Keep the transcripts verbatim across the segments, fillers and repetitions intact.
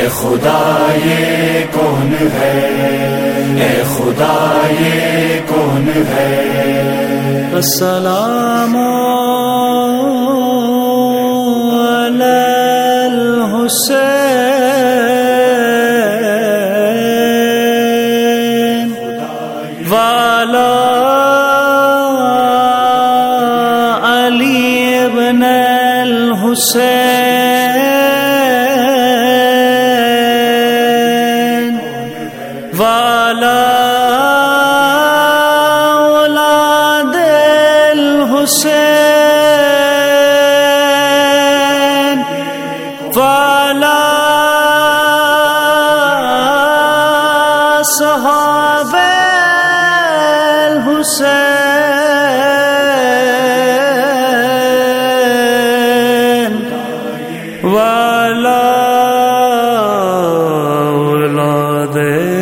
خدا یہ کون ہے، اے خدا یہ کون ہے۔ السلام علی الحسین والا علی ابن الحسین والا اولاد الحسین والا صحابہ الحسین والا اولاد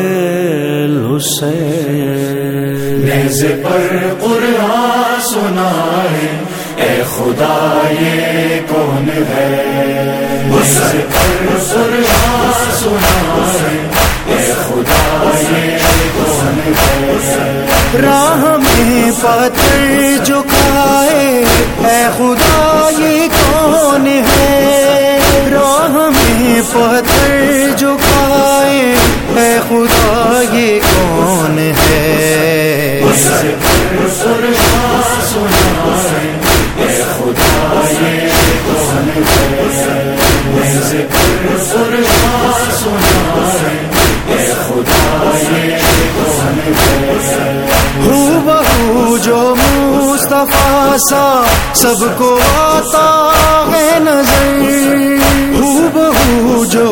الحسین۔ نیز پر قرآن سنائے، اے خدا یہ کون ہے، نیز پر قرآن سنائے، اے خدا یہ کون ہے۔ راہ میں پتھر جھکائے، اے خدا یہ کون ہے، راہ میں پتھر جھکائے، اے خدا یہ کون ہے۔ نیز پر قرآن سنائے، اے خدا یہ کون ہے، نیز پر قرآن سنائے، اے خدا یہ کون ہے۔ ہو بہو جو مصطفیٰ سا سب کو آتا ہے نظر، ہو بہو جو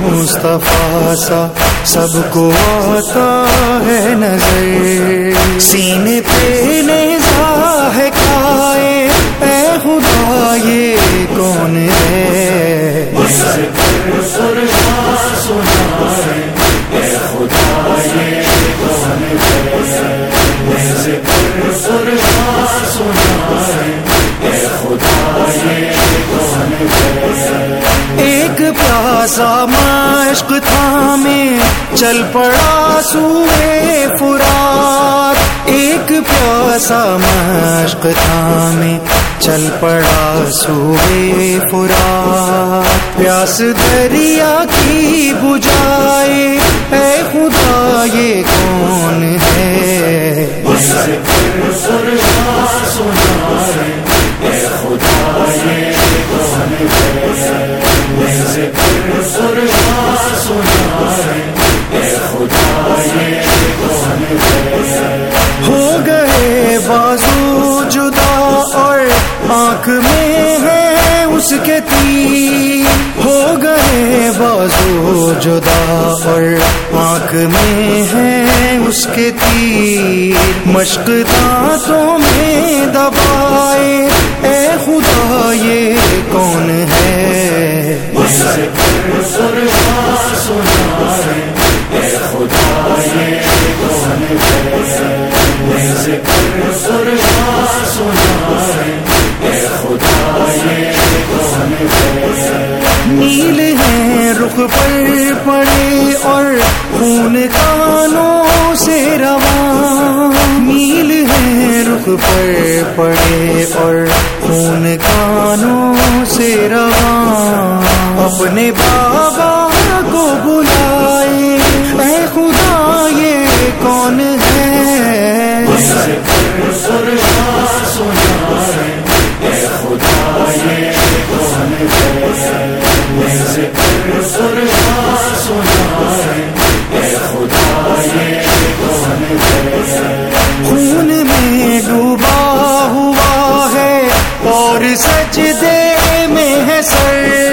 مصطفیٰ سا سب کو آتا ہے نظر، سینے پہ نیزہ ہے کھائے، اے خدا یہ کون ہے۔ نیز پر قرآن سنائے، اے خدا یہ کون ہے، نیز پر قرآن سنائے، اے خدا یہ کون ہے۔ ایک پیاسا مشق تھامے چل پڑا سوئے فرات، ایک پیاسا مشق تھامے چل پڑا سوئے فرات، پیاس دریا کی بجھائے، اے خدا یہ کون ہے۔ نیز پر قرآن سنائے، اے خدا یہ کون ہے، نیز پر قرآن سنائے، اے خدا یہ کون ہے۔ ہو گئے بازو جدا اور آنکھ میں ہے اس کے تیر، ہو گئے بازو جدا اور آنکھ میں ہے اس کے تیر، مشق دانتوں میں دبائے، اے خدا یہ کون ہے۔ نیز پر قرآن سنائے، اے خدا یہ کون ہے، نیز پر قرآن سنائے، اے خدا یہ کون ہے۔ نیل ہیں رخ پر پڑے اور خون کانوں سے رواں، نیل ہیں رخ پر پڑے اور خون کانوں سے رواں، اپنے بابا کو بلائے، اے خدا یہ کون ہے۔ نیز پر قرآن سنائے، اے خدا یہ کون ہے، نیز پر قرآن سنائے، اے خدا یہ کون ہے۔ خون میں ڈوبا ہوا ہے اور سجدے میں ہے سر،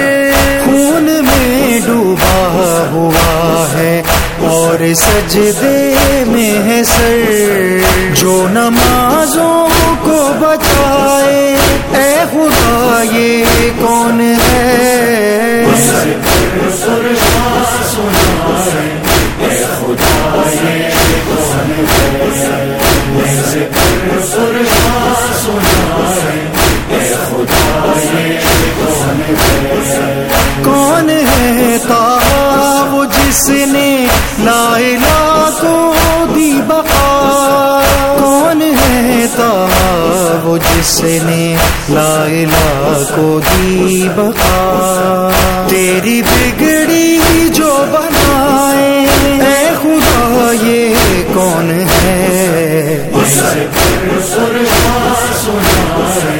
خون میں ڈوبا ہوا ہے اور سجدے میں ہے سر، جو نمازوں کو بچائے، اے خدا یہ کون ہے۔ نیز پر قرآن سنائے، اے خدا یہ کون ہے، نیز پر قرآن سنائے، اے خدا یہ کون ہے۔ کون ہے طاہا جس نے لا الہ کو دی بقا، کون ہے طہٰ وہ جس نے لا الہ کو دی بقا، تیری بگڑی جو بنائے اے خدا یہ کون ہے، سر پر سرحا سنائے